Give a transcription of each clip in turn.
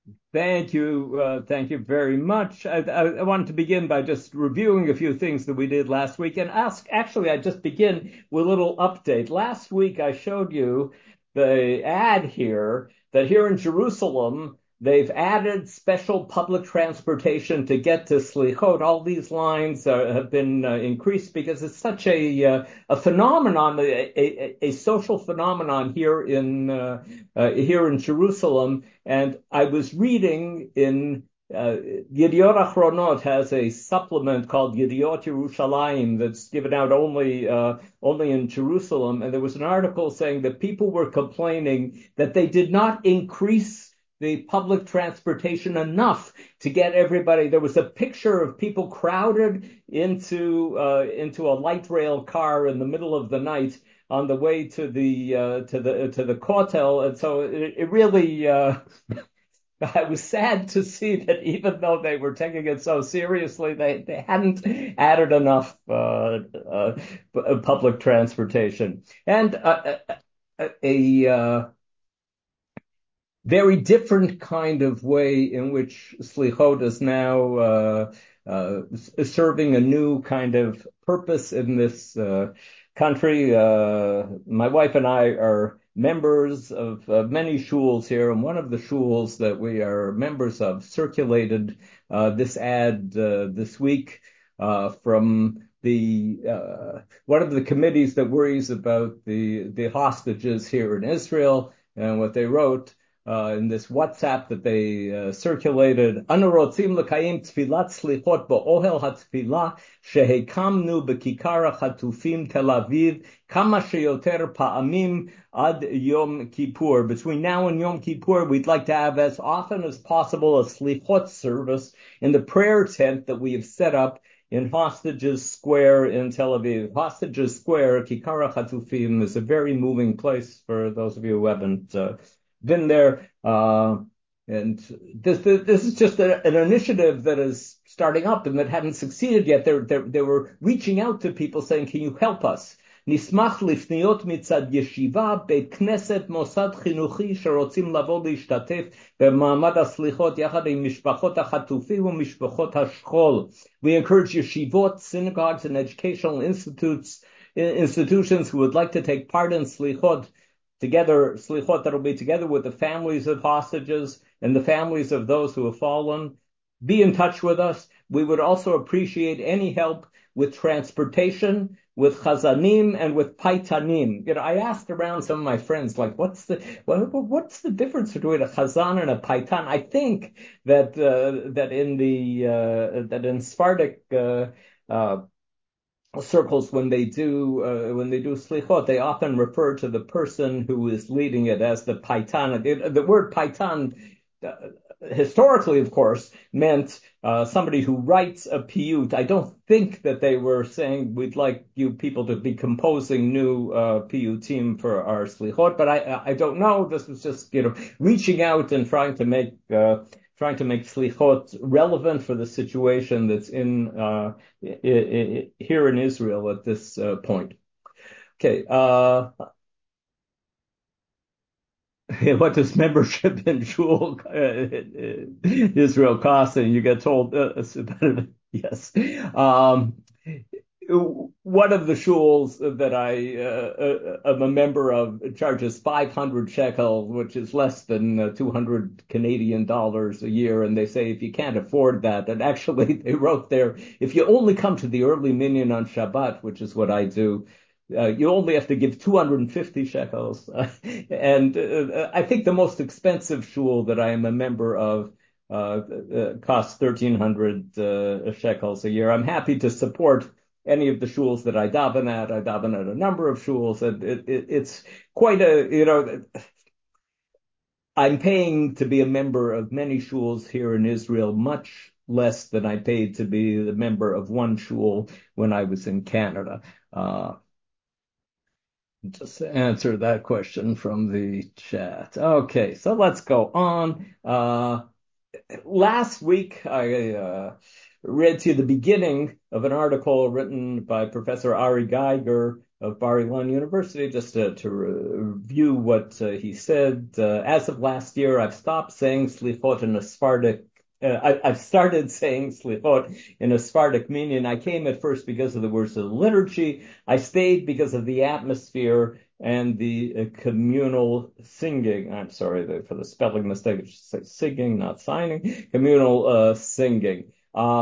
Thank you. Thank you very much. I wanted to begin by just reviewing a few things that we did last week and I just begin with a little update. Last week, I showed you the ad here that here in Jerusalem, they've added special public transportation to get to Slichot. All these lines have been increased because it's such a phenomenon, a social phenomenon here in Jerusalem. And I was reading in Yediot Achronot has a supplement called Yediot Yerushalayim that's given out only in Jerusalem, and there was an article saying that people were complaining that they did not increase the public transportation enough to get everybody. There was a picture of people crowded into a light rail car in the middle of the night on the way to the Kotel, and so it really I was sad to see that even though they were taking it so seriously, they hadn't added enough public transportation. And a very different kind of way in which Slichot is now serving a new kind of purpose in this country. My wife and I are members of many shuls here, and one of the shuls that we are members of circulated this ad this week from the one of the committees that worries about the hostages here in Israel, and what they wrote in this WhatsApp that they circulated. Anu rotzim lekayim tfilat slichot ba'ohel hatfilah shehekamnu bekikar hatufim Tel Aviv kama sheyoter pa'amim ad Yom Kippur. Between now and Yom Kippur, we'd like to have as often as possible a slichot service in the prayer tent that we have set up in Hostages Square in Tel Aviv. Hostages Square, Kikara Hatufim, is a very moving place for those of you who haven't been there. And this is just an initiative that is starting up and that hadn't succeeded yet. They were reaching out to people saying, can you help us? נשמח לפניות מצד ישיבה, בית כנסת, מוסד חינוכי שרוצים לבוא להשתתף במעמד הסליחות יחד עם משפחות החטופים ומשפחות השכול. We encourage yeshivot, synagogues, and educational institutions who would like to take part in slichot that'll be together with the families of hostages and the families of those who have fallen. Be in touch with us. We would also appreciate any help with transportation, with chazanim, and with paitanim. I asked around some of my friends, like, what's the difference between a chazan and a paitan? I think that in Sephardic circles, when they do slichot, they often refer to the person who is leading it as the paitan. The word paitan, historically, of course, meant somebody who writes a piyut. I don't think that they were saying we'd like you people to be composing new piyutim for our slichot, but I don't know. This was just reaching out and trying to make slichot relevant for the situation that's here in Israel at this point. Okay. What does membership in shul Israel cost? And you get told, yes. One of the shuls that I am a member of charges 500 shekel, which is less than 200 Canadian dollars a year. And they say if you can't afford that, and actually they wrote there, if you only come to the early minyan on Shabbat, which is what I do, you only have to give 250 shekels. And I think the most expensive shul that I am a member of costs 1,300 shekels a year. I'm happy to support any of the shuls that I daven at. I daven at a number of shuls, and it's quite I'm paying to be a member of many shuls here in Israel, much less than I paid to be the member of one shul when I was in Canada. Just answer that question from the chat. Okay, so let's go on. Last week, I read to you the beginning of an article written by Professor Ari Geiger of Bar Ilan University, just to review what he said. As of last year, I've stopped saying slichot in a Sephardic. I've started saying slichot in a Sephardic meaning. I came at first because of the words of the liturgy. I stayed because of the atmosphere and the communal singing. I'm sorry for the spelling mistake. I should say singing, not signing. Communal singing.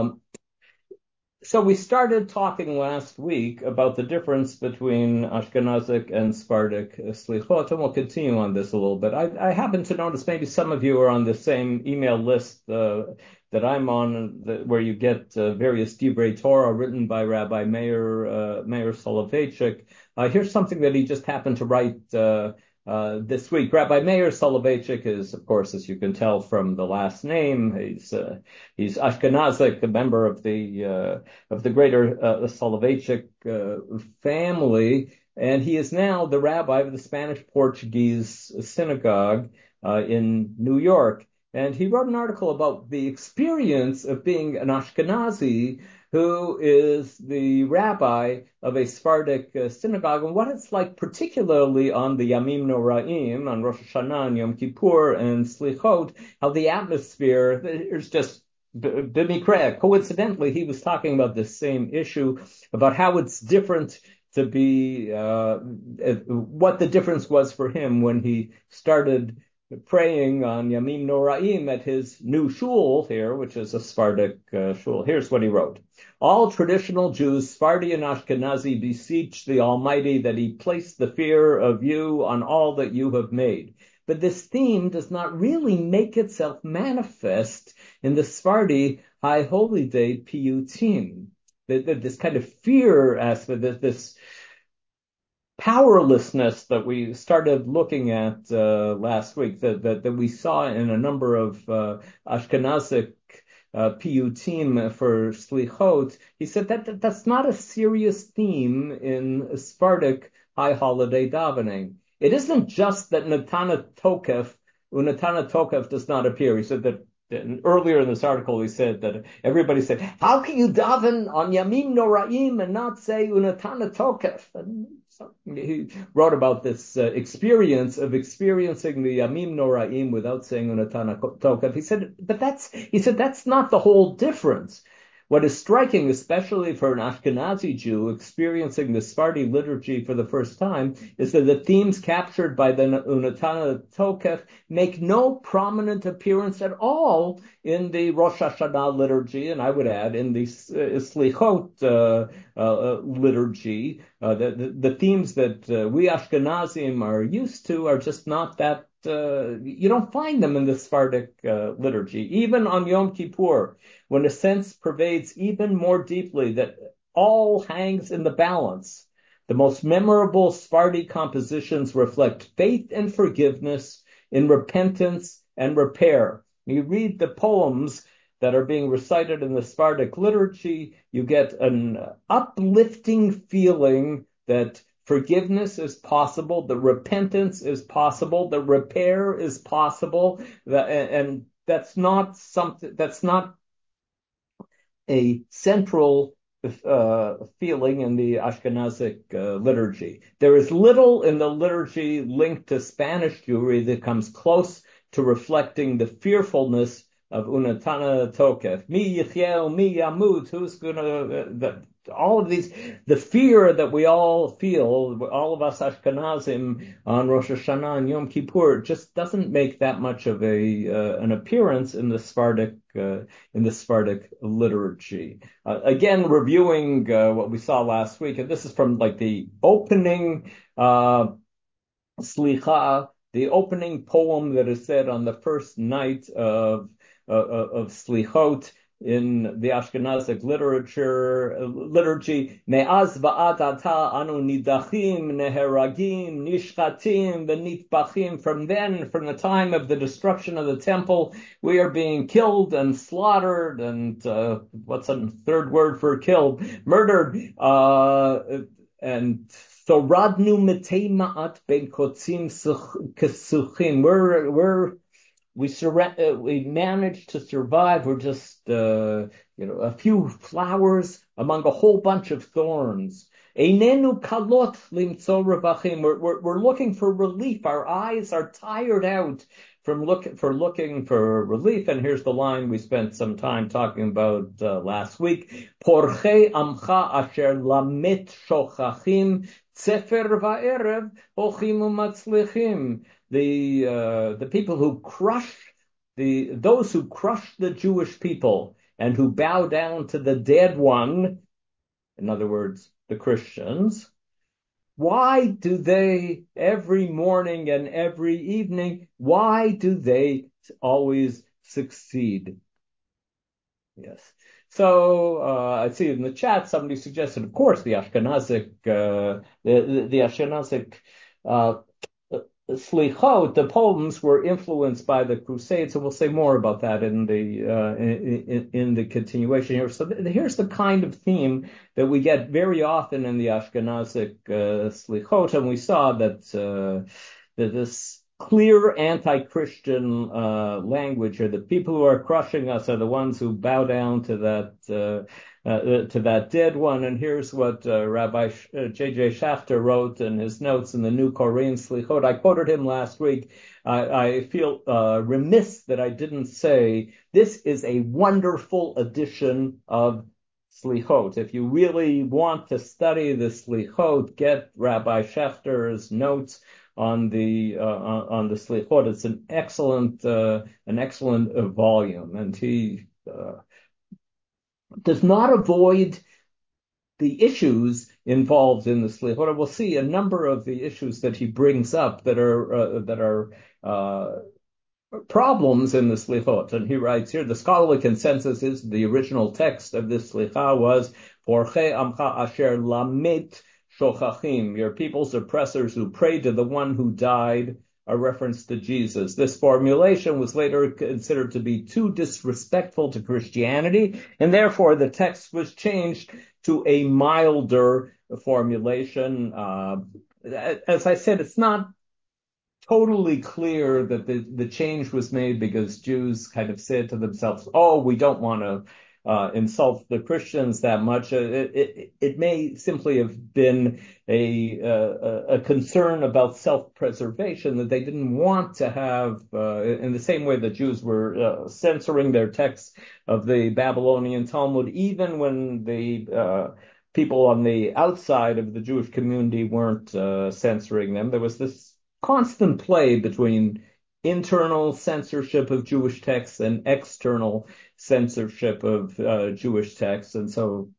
So we started talking last week about the difference between Ashkenazic and Sephardic slichot, and we'll continue on this a little bit. I happen to notice maybe some of you are on the same email list that I'm on, where you get various Divrei Torah written by Rabbi Meir Soloveitchik. Here's something that he just happened to write this week. Rabbi Meir Soloveitchik is, of course, as you can tell from the last name, he's Ashkenazic, a member of the greater Soloveitchik family, and he is now the rabbi of the Spanish Portuguese synagogue in New York. And he wrote an article about the experience of being an Ashkenazi who is the rabbi of a Sephardic synagogue, and what it's like, particularly on the Yamim Noraim, on Rosh Hashanah and Yom Kippur and Slichot, how the atmosphere is just b'mikra. Coincidentally, he was talking about this same issue, about how it's different to be, what the difference was for him when he started praying on Yamim Noraim at his new shul here, which is a Sephardic shul. Here's what he wrote. All traditional Jews, Sephardi and Ashkenazi, beseech the Almighty that he place the fear of you on all that you have made. But this theme does not really make itself manifest in the Sephardi High Holy Day piyutim. This kind of fear aspect, this powerlessness that we started looking at last week, that we saw in a number of Ashkenazic piyutim for slichot. He said that's not a serious theme in Sephardic high holiday davening. It isn't just that Natana Tokef does not appear. He said that earlier in this article, he said that everybody said, how can you daven on Yamim Noraim and not say Unatana Tokef? And so he wrote about this experience of experiencing the Yamim Noraim without saying Unatana Tokef. He said that's not the whole difference. What is striking, especially for an Ashkenazi Jew experiencing the Sephardi liturgy for the first time, is that the themes captured by the Unatana Tokef make no prominent appearance at all in the Rosh Hashanah liturgy, and I would add in the Slichot liturgy. The themes that we Ashkenazim are used to are just not that. You don't find them in the Sephardic liturgy, even on Yom Kippur, when a sense pervades even more deeply that all hangs in the balance. The most memorable Sephardi compositions reflect faith and forgiveness in repentance and repair. You read the poems that are being recited in the Sephardic liturgy, you get an uplifting feeling that forgiveness is possible, the repentance is possible, the repair is possible, and that's not a central feeling in the Ashkenazic liturgy. There is little in the liturgy linked to Spanish Jewry that comes close to reflecting the fearfulness of Unatana Tokef. Mi yichel, mi yamut, who's gonna, all of these, the fear that we all feel, all of us Ashkenazim on Rosh Hashanah and Yom Kippur, just doesn't make that much of an appearance in the Sephardic liturgy. Again, reviewing what we saw last week, and this is from like the opening Slicha, the opening poem that is said on the first night of Slichot in the Ashkenazic liturgy. Me'az va'ad ata anu nidachim, neheragim, nishchatim, v'nitbachim. From the time of the destruction of the temple, we are being killed and slaughtered, and what's a third word for killed? Murdered. And so radnu metei ma'at ben kotzim kesuchim. We managed to survive. We're just, a few flowers among a whole bunch of thorns. Einenu kalot limtzo revachim. We're looking for relief. Our eyes are tired out from looking for relief. And here's the line we spent some time talking about last week. Porchei amcha asher lamet shochachim tzefer va'erev hochim umatzlichim. The people who crush those who crush the Jewish people and who bow down to the dead one, in other words, the Christians, why do they every morning and every evening, why do they always succeed? Yes. So I see in the chat somebody suggested, of course, the Ashkenazic Slichot, the poems were influenced by the Crusades, and we'll say more about that in the continuation here. So here's the kind of theme that we get very often in the Ashkenazic Slichot, and we saw that this clear anti-Christian language, or the people who are crushing us are the ones who bow down to that dead one. And here's what Rabbi J.J. Shafter wrote in his notes in the New Korean Slichot. I quoted him last week. I feel remiss that I didn't say this is a wonderful edition of Slichot. If you really want to study the Slichot, get Rabbi Shafter's notes on the Slichot. It's an excellent volume, and he does not avoid the issues involved in the Slichot. We'll see a number of the issues that he brings up that are problems in the Slichot. And he writes here, the scholarly consensus is the original text of this Slicha was Porchei Amcha Asher Lamet Shochachim, your people's oppressors who prayed to the one who died, a reference to Jesus. This formulation was later considered to be too disrespectful to Christianity, and therefore the text was changed to a milder formulation. As I said, it's not totally clear that the change was made because Jews kind of said to themselves, oh, we don't want to insult the Christians that much. It may simply have been a concern about self-preservation, that they didn't want to have, in the same way that Jews were censoring their texts of the Babylonian Talmud, even when the people on the outside of the Jewish community weren't censoring them. There was this constant play between internal censorship of Jewish texts and external censorship of Jewish texts. And so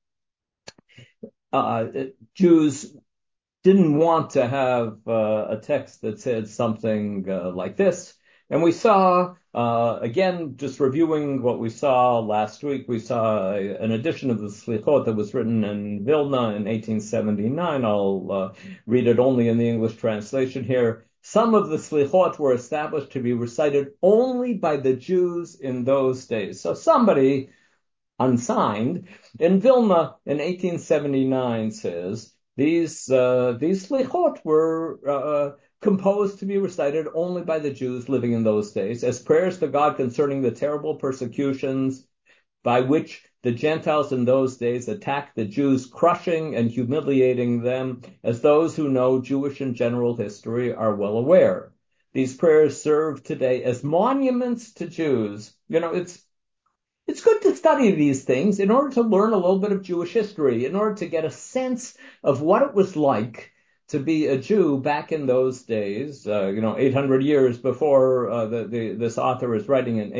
Jews didn't want to have a text that said something like this. And we saw, again, just reviewing what we saw last week, we saw an edition of the Slichot that was written in Vilna in 1879. I'll read it only in the English translation here. Some of the Slichot were established to be recited only by the Jews in those days. So somebody unsigned in Vilna in 1879 says these Slichot were composed to be recited only by the Jews living in those days as prayers to God concerning the terrible persecutions by which the Gentiles in those days attacked the Jews, crushing and humiliating them, as those who know Jewish and general history are well aware. These prayers serve today as monuments to Jews. You know, it's good to study these things in order to learn a little bit of Jewish history, in order to get a sense of what it was like to be a Jew back in those days, 800 years before this author is writing in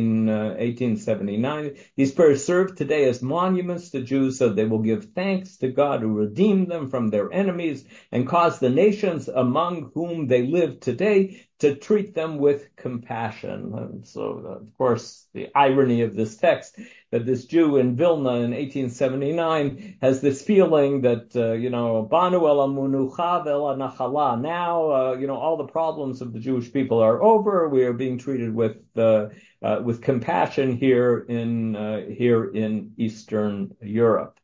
1879. These prayers serve today as monuments to Jews, so they will give thanks to God who redeemed them from their enemies and caused the nations among whom they live today to treat them with compassion. And so, of course, the irony of this text, that this Jew in Vilna in 1879 has this feeling that, Banu el Munucha vel Nachala. Now, all the problems of the Jewish people are over. We are being treated with compassion here in Eastern Europe.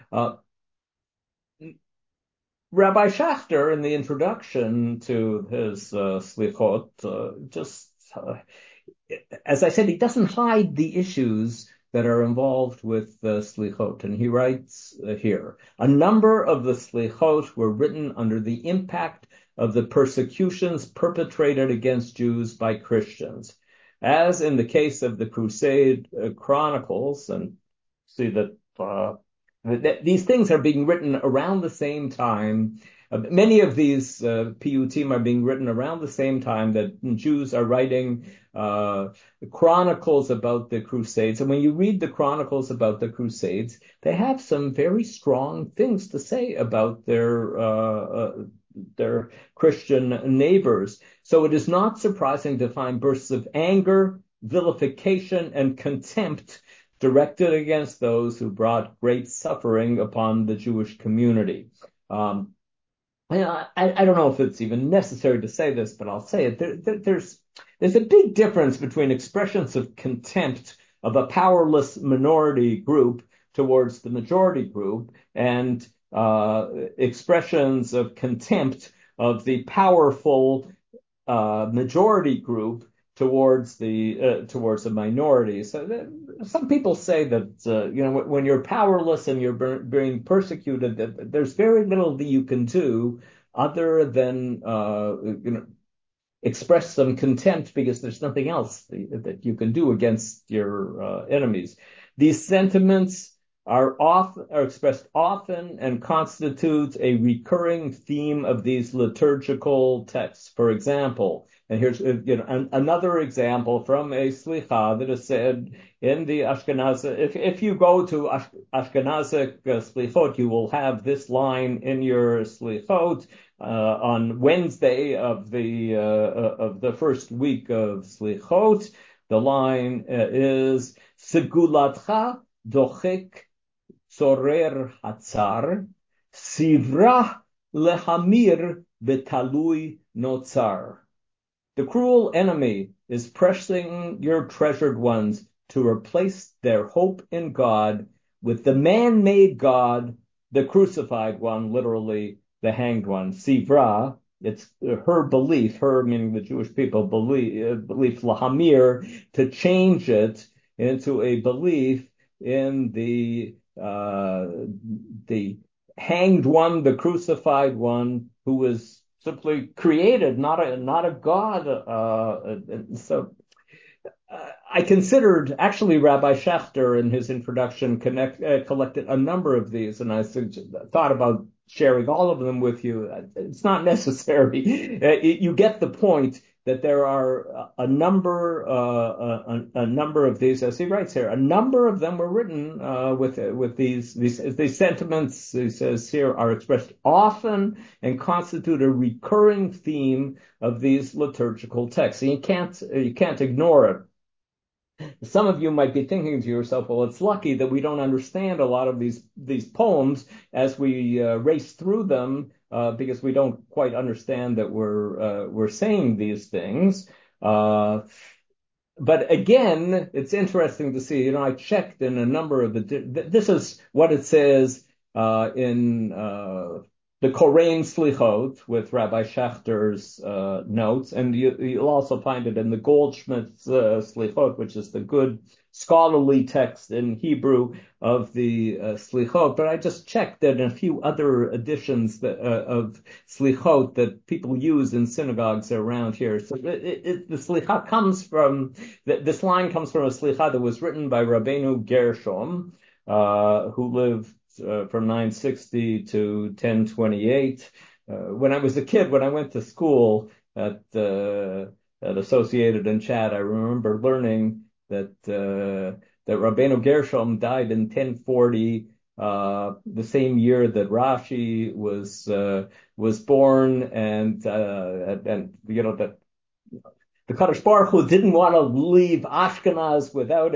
Rabbi Schachter, in the introduction to his Slichot, as I said, he doesn't hide the issues that are involved with the slichot. And he writes here, a number of the slichot were written under the impact of the persecutions perpetrated against Jews by Christians. As in the case of the Crusade Chronicles, and see that these things are being written around the same time. Many of these PUTim are being written around the same time that Jews are writing chronicles about the Crusades. And when you read the chronicles about the Crusades, they have some very strong things to say about their Christian neighbors. So it is not surprising to find bursts of anger, vilification, and contempt directed against those who brought great suffering upon the Jewish community. I don't know if it's even necessary to say this, but I'll say it. There's a big difference between expressions of contempt of a powerless minority group towards the majority group and expressions of contempt of the powerful majority group towards a minority. So some people say that when you're powerless and you're being persecuted, that there's very little that you can do other than express some contempt because there's nothing else that you can do against your enemies. These sentiments are expressed often and constitute a recurring theme of these liturgical texts. For example, and here's another example from a slicha that is said in the Ashkenazic. If you go to Ashkenazic slichot, you will have this line in your slichot on Wednesday of the first week of slichot. The line is Segulatcha dochek tzorer hatzar, sivra lehamir betalui notzar. The cruel enemy is pressing your treasured ones to replace their hope in God with the man-made God, the crucified one, literally the hanged one. Sivra, it's her belief, her meaning the Jewish people belief lahamir, to change it into a belief in the hanged one, the crucified one, who was simply created, not a god. I considered, actually, Rabbi Schechter in his introduction collected a number of these, and I thought about sharing all of them with you. It's not necessary. You get the point that there are a number of these, as he writes here. A number of them were written with these sentiments. He says here are expressed often and constitute a recurring theme of these liturgical texts. And you can't ignore it. Some of you might be thinking to yourself, well, it's lucky that we don't understand a lot of these poems as we race through them, because we don't quite understand that we're saying these things. But again, it's interesting to see. I checked in a number of this is what it says in the Korean Slichot with Rabbi Schachter's notes, and you'll also find it in the Goldschmidt's Slichot, which is the good scholarly text in Hebrew of the Slichot. But I just checked that in a few other editions of Slichot that people use in synagogues around here. So the Slicha comes from, this line comes from a Slicha that was written by Rabbeinu Gershom, who lived from 960 to 1028. When I was a kid, when I went to school at Associated in Chad, I remember learning that Rabbeinu Gershom died in 1040, the same year that Rashi was born, and that the Kadosh Baruch Hu didn't want to leave Ashkenaz without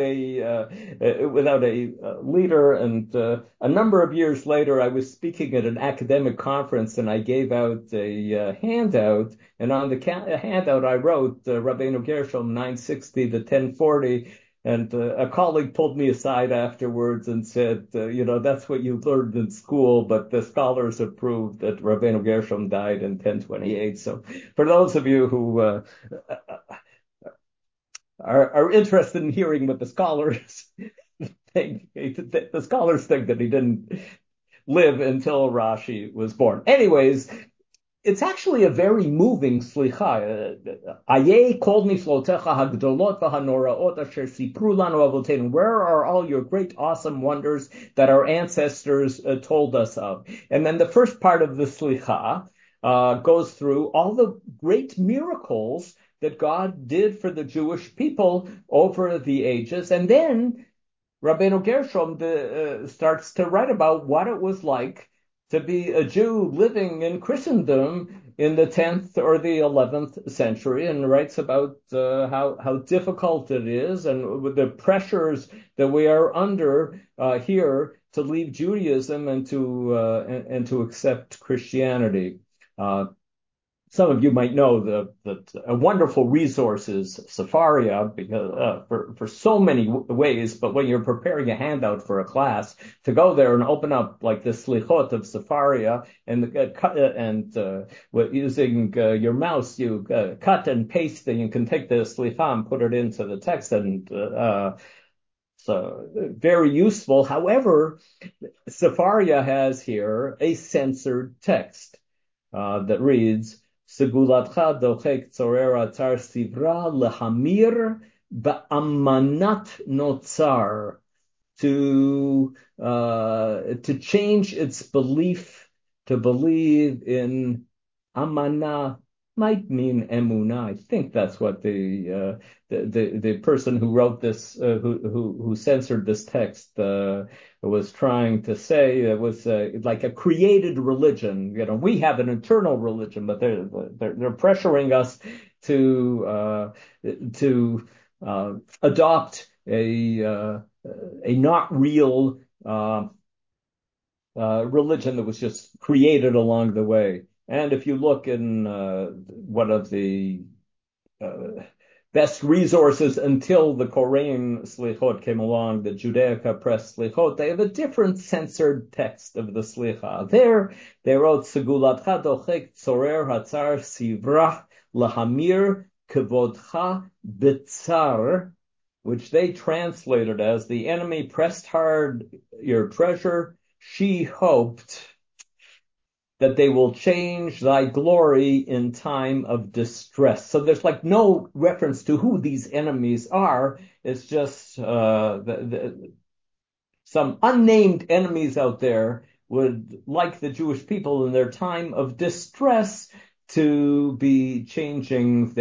a leader. And a number of years later, I was speaking at an academic conference, and I gave out a handout. And on the handout, I wrote Rabbeinu Gershom 960 to 1040. And a colleague pulled me aside afterwards and said, that's what you learned in school, but the scholars have proved that Rabbeinu Gershom died in 1028. So for those of you who are interested in hearing what the scholars think the scholars think that he didn't live until Rashi was born. Anyways, it's actually a very moving slicha. Aye kol niflotecha hagdolot v'hanoraot asher sipru lanu avoteinu. Where are all your great, awesome wonders that our ancestors told us of? And then the first part of the slicha goes through all the great miracles that God did for the Jewish people over the ages. And then Rabbeinu Gershom starts to write about what it was like to be a Jew living in Christendom in the 10th or the 11th century, and writes about how difficult it is and with the pressures that we are under here to leave Judaism and to accept Christianity. Some of you might know that a wonderful resource is Sefaria because for so many ways. But when you're preparing a handout for a class, to go there and open up like the slichot of Sefaria and using your mouse, you cut and paste, and you can take the slicha and put it into the text, and so very useful. However, Sefaria has here a censored text that reads, Segulatcha dochek tzorer atzar sivra lehamir ba'amanat notzar, to change its belief, to believe in amana might mean emunah. I think that's what the person who wrote this, who censored this text, was trying to say. It was like a created religion. You know, we have an internal religion, but they're pressuring us to adopt a not real religion that was just created along the way. And if you look in one of the best resources until the Korean Slichot came along, the Judaica Press Slichot, they have a different censored text of the Slicha. There, they wrote, Segulatcha dochek tzorer hatzar sivrach lahamir kevodcha bitzar, which they translated as, the enemy pressed hard your treasure. She hoped that they will change thy glory in time of distress. So there's like no reference to who these enemies are. It's just some unnamed enemies out there would like the Jewish people in their time of distress to be changing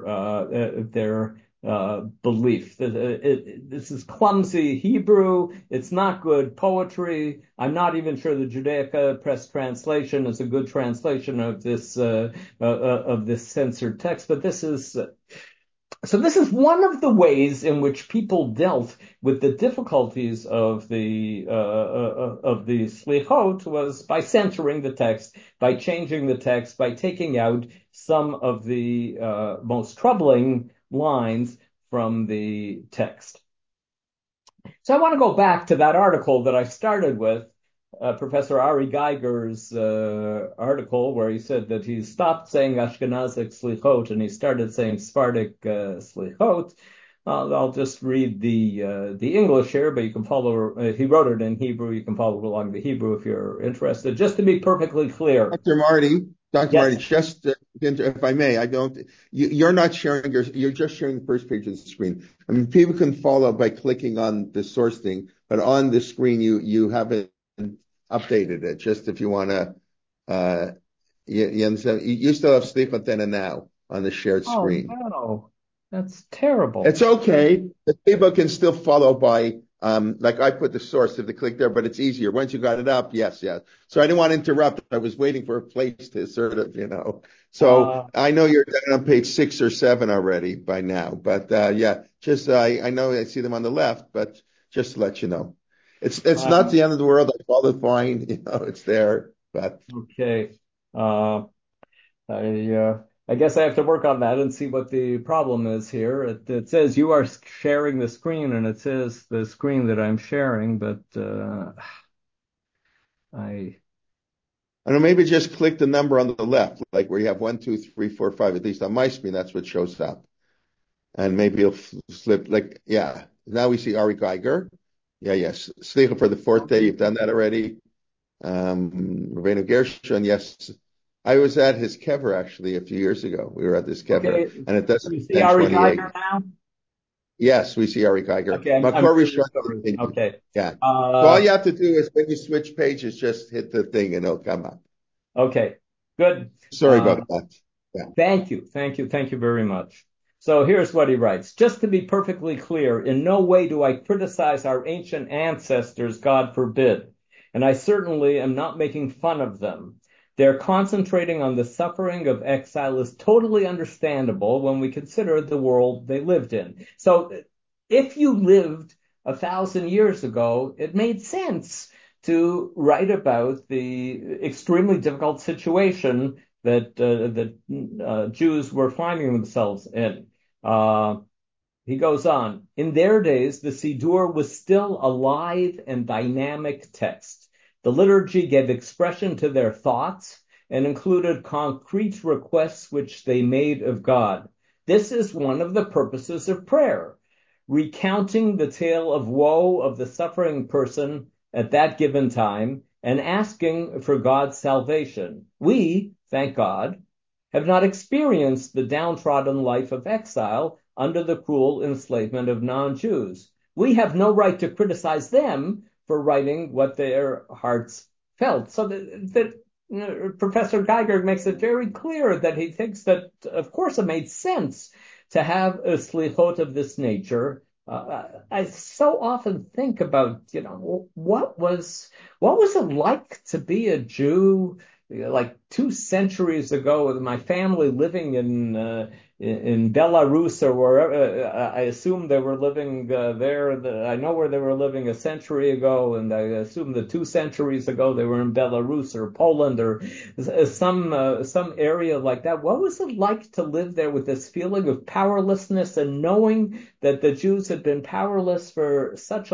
their belief. This is clumsy Hebrew. It's not good poetry. I'm not even sure the Judaica Press translation is a good translation of this censored text. But this is one of the ways in which people dealt with the difficulties of the slichot, was by censoring the text, by changing the text, by taking out some of the most troubling lines from the text. So I want to go back to that article that I started with, Professor Ari Geiger's article, where he said that he stopped saying Ashkenazic slichot and he started saying Sephardic slichot. I'll just read the English here, but you can follow. He wrote it in Hebrew. You can follow along the Hebrew if you're interested. Just to be perfectly clear, Dr. yes. Marty, just if I may, you're not sharing you're just sharing the first page of the screen. I mean, people can follow by clicking on the source thing, but on the screen you haven't updated it. Just if you want to, you understand, you still have Slichot then and now on the shared screen. Oh no, that's terrible. It's okay. The people can still follow by, like I put the source if they click there, but it's easier. Once you got it up, yes. So I didn't want to interrupt. I was waiting for a place to sort of, So I know you're down on page 6 or 7 already by now, but just I know I see them on the left, but just to let you know, it's not the end of the world. I followed fine, it's there, but okay. I guess I have to work on that and see what the problem is here. It says you are sharing the screen, and it says the screen that I'm sharing, but I don't know, maybe just click the number on the left, like where you have 1, 2, 3, 4, 5. At least on my screen, that's what shows up. And maybe you'll flip, now we see Ari Geiger. Yeah, yes. Slicha for the fourth day. You've done that already. Rabbeinu Gershon, yes. I was at his kever actually a few years ago. We were at this kever, Okay. and it does You see Ari 10:28. Geiger now? Yes, we see Ari Geiger. Okay, I'm Makor Rishon really sorry. continues. Okay. Yeah. So all Uh, you have to do is when you switch pages, just hit the thing and it'll come up. okay. Good. Sorry about that. Yeah. Thank you. Thank you. Thank you very much. So here's what he writes. Just to be perfectly clear, in no way do I criticize our ancient ancestors, God forbid. And I certainly am not making fun of them. Their concentrating on the suffering of exile is totally understandable when we consider the world they lived in. So if you lived 1,000 years ago, it made sense to write about the extremely difficult situation that Jews were finding themselves in. Uh, he goes on, in their days, the Siddur was still a live and dynamic text. The liturgy gave expression to their thoughts and included concrete requests which they made of God. This is one of the purposes of prayer, recounting the tale of woe of the suffering person at that given time and asking for God's salvation. We, thank God, have not experienced the downtrodden life of exile under the cruel enslavement of non-Jews. We have no right to criticize them for writing what their hearts felt. So Professor Geiger makes it very clear that he thinks that, of course, it made sense to have a slichot of this nature. I so often think about, what was it like to be a Jew like 2 centuries ago with my family living in Belarus or wherever. I assume they were living there. I know where they were living a century ago, and I assume that 2 centuries ago they were in Belarus or Poland or some area like that. What was it like to live there with this feeling of powerlessness and knowing that the Jews had been powerless for such a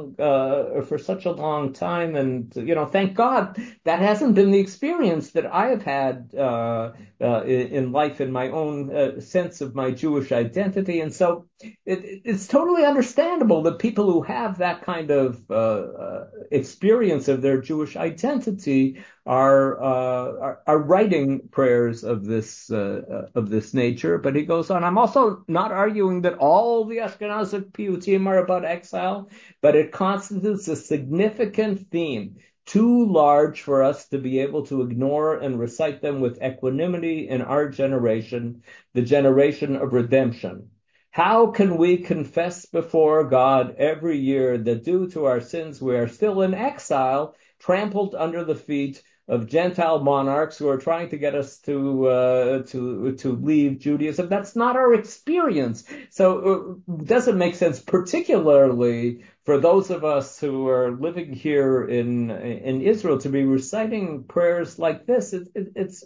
long time? And thank God that hasn't been the experience that I have had in life in my own sense of my Jewish identity. And so it's totally understandable that people who have that kind of experience of their Jewish identity are writing prayers of this nature. But he goes on, I'm also not arguing that all the Ashkenazic piyutim are about exile, but it constitutes a significant theme, too large for us to be able to ignore and recite them with equanimity in our generation, the generation of redemption. How can we confess before God every year that due to our sins we are still in exile, trampled under the feet of Gentile monarchs who are trying to get us to leave Judaism? That's not our experience. So it doesn't make sense, particularly for those of us who are living here in Israel, to be reciting prayers like this. It's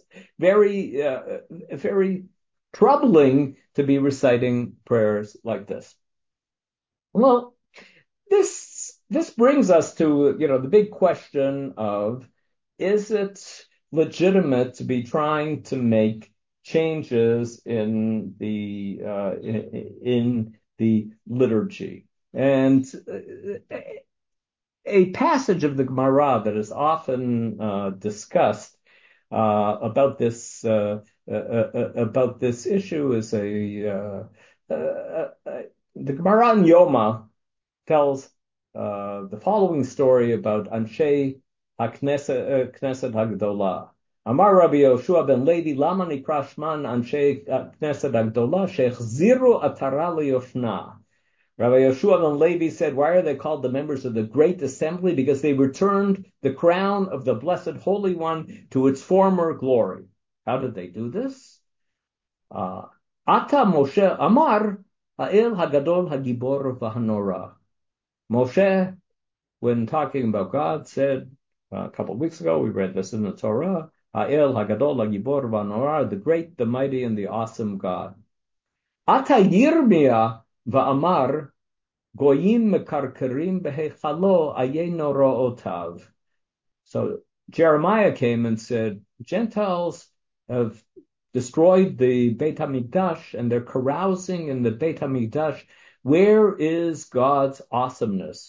very troubling to be reciting prayers like this. Well, this brings us to the big question of, is it legitimate to be trying to make changes in the liturgy? And a passage of the Gemara that is often discussed about this issue is the Gemara in Yoma tells the following story about Anshe HaKnesset Hagdolah. Amar Rabbi Yoshua ben Levi, lama nikra shman Anshe Knesset Hagdolah shechziru atara liyoshna. Rabbi Yoshua ben Levi said, why are they called the members of the Great Assembly? Because they returned the crown of the Blessed Holy One to its former glory. How did they do this? Ata Moshe Amar Ha'el Hagadol Hagibor V'Hanora. Moshe, when talking about God, said a couple of weeks ago, we read this in the Torah, Ha'el Hagadol Hagibor V'Hanora, the great, the mighty, and the awesome God. Ata Yirmiyah V'Amar Goyim mekarkarim behechalo ayeno ro'otav. So Jeremiah came and said, Gentiles have destroyed the Beit HaMikdash and they're carousing in the Beit HaMikdash. Where is God's awesomeness?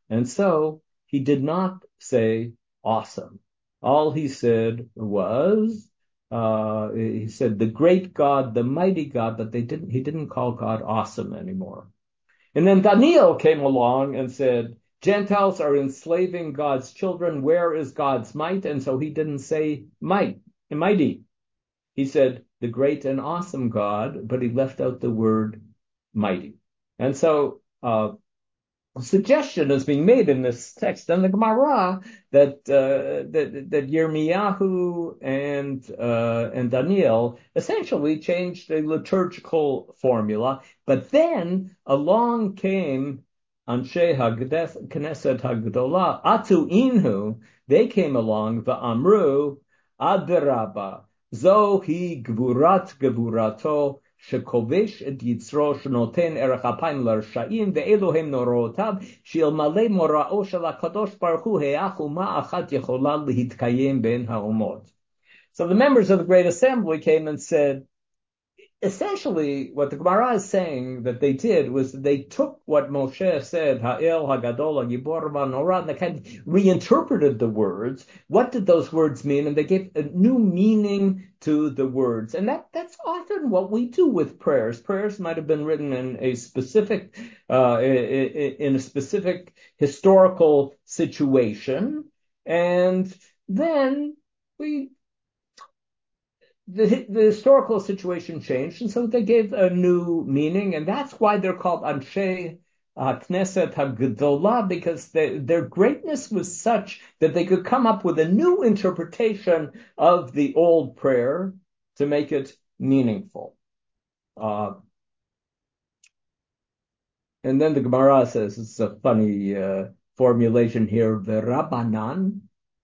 And so he did not say awesome. All he said was, he said the great God, the mighty God, but he didn't call God awesome anymore. And then Daniel came along and said, Gentiles are enslaving God's children. Where is God's might? And so he didn't say mighty. He said the great and awesome God, but he left out the word mighty. And so suggestion is being made in this text and the Gemara that Yirmiyahu and Daniel essentially changed the liturgical formula, but then along came Anshe Knesset Hagdolah Atu Inhu. They came along the Amru Adraba Zohi Gvurat Gvurato שכובש את יצרו שנותן ערך אפיים לרשעים ואלו הם נוראותיו שאלמלא מוראו של הקדוש ברוך הוא היאך אומה אחת יכולה להתקיים בין האומות. So the members of the Great Assembly came and said, essentially, what the Gemara is saying that they did was they took what Moshe said, Ha'el, Hagadol, Hagibor, Vanorah, and they kind of reinterpreted the words. What did those words mean? And they gave a new meaning to the words. And that's often what we do with prayers. Prayers might have been written in a specific historical situation. And then the historical situation changed, and so they gave a new meaning, and that's why they're called Anshe Knesset HaGedolah, because their greatness was such that they could come up with a new interpretation of the old prayer to make it meaningful. And then the Gemara says, it's a funny formulation here, V'Rabbanan,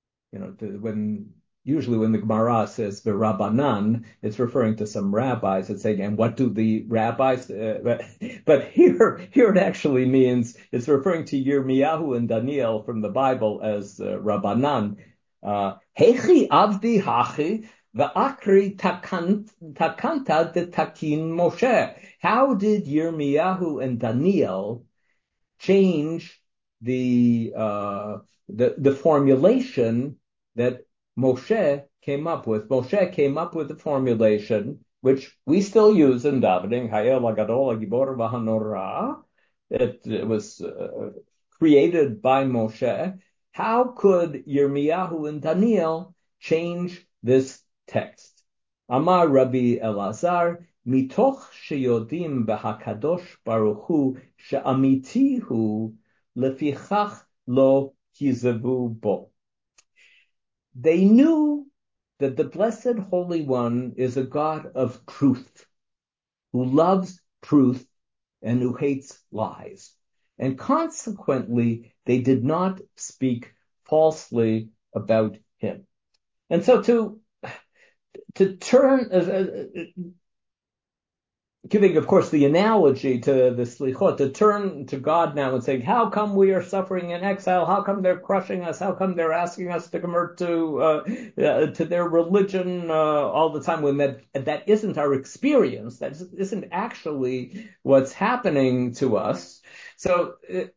usually when the Gemara says the Rabbanan, it's referring to some rabbis. It's saying, and what do the rabbis? But here it actually means it's referring to Yirmiyahu and Daniel from the Bible as Rabbanan. Hechi avdi hachi v'akri takanta de takin Moshe. How did Yirmiyahu and Daniel change the formulation that Moshe came up with? Moshe came up with a formulation which we still use in davening, Ha'el Hagadol Hagibor V'Hanorah. It was created by Moshe. How could Yirmiyahu and Daniel change this text? Amar Rabbi Elazar, mitoch sheyodim b'hakadosh baruch hu she'amiti hu lefichach lo kizavu bo. They knew that the Blessed Holy One is a God of truth, who loves truth and who hates lies. And consequently, they did not speak falsely about him. And so to turn, giving, of course, the analogy to the slichot, to turn to God now and saying, how come we are suffering in exile? How come they're crushing us? How come they're asking us to convert to their religion all the time, when that isn't our experience? That isn't actually what's happening to us. So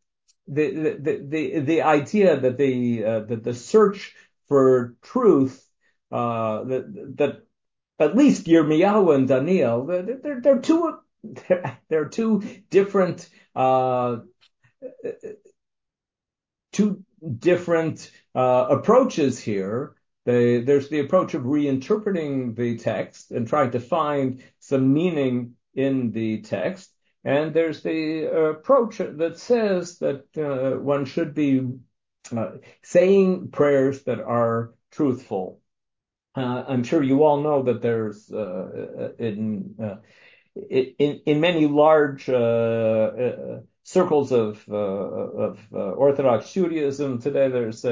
the idea that the search for truth, that at least Yirmiyahu and Daniel, they're two different approaches here. There's the approach of reinterpreting the text and trying to find some meaning in the text, and there's the approach that says that one should be saying prayers that are truthful. I'm sure you all know that there's in many large circles of Orthodox Judaism today,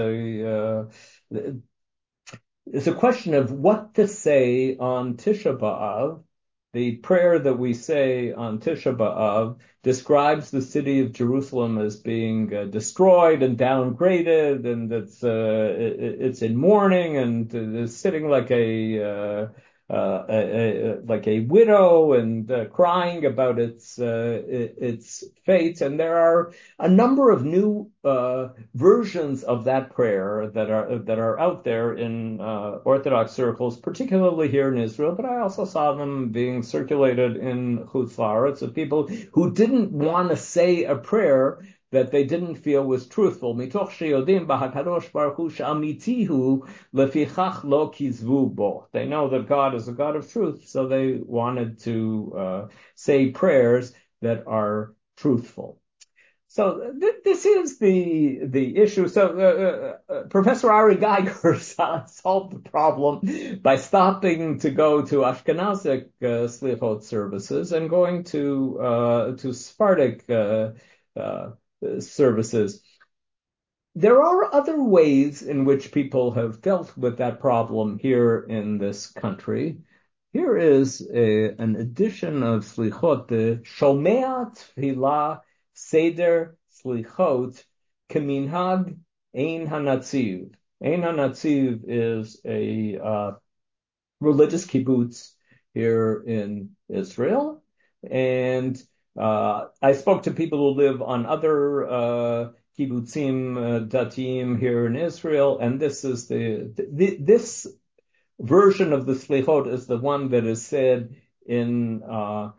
it's a question of what to say on Tisha B'Av. The prayer that we say on Tisha B'Av describes the city of Jerusalem as being destroyed and downgraded, and it's in mourning and is sitting like a like a widow and crying about its fate. And there are a number of new versions of that prayer that are out there in Orthodox circles, particularly here in Israel. But I also saw them being circulated in Chutz La'aretz of people who didn't want to say a prayer that they didn't feel was truthful. Mitoch sheyodim b'hakadosh baruch hu she'amiti hu lefichach lo kizvu bo. They know that God is a God of truth, so they wanted to say prayers that are truthful. So this is the issue. So Professor Ari Geiger solved the problem by stopping to go to Ashkenazic Slichot services and going to Sephardic services. There are other ways in which people have dealt with that problem here in this country. Here is an edition of Slichot, the Shomea Tfilah Seder Slichot Keminhag Ein HaNatziv. Ein HaNatziv is a religious kibbutz here in Israel. And I spoke to people who live on other kibbutzim datim here in Israel, and this is this version of the slichot is the one that is said in all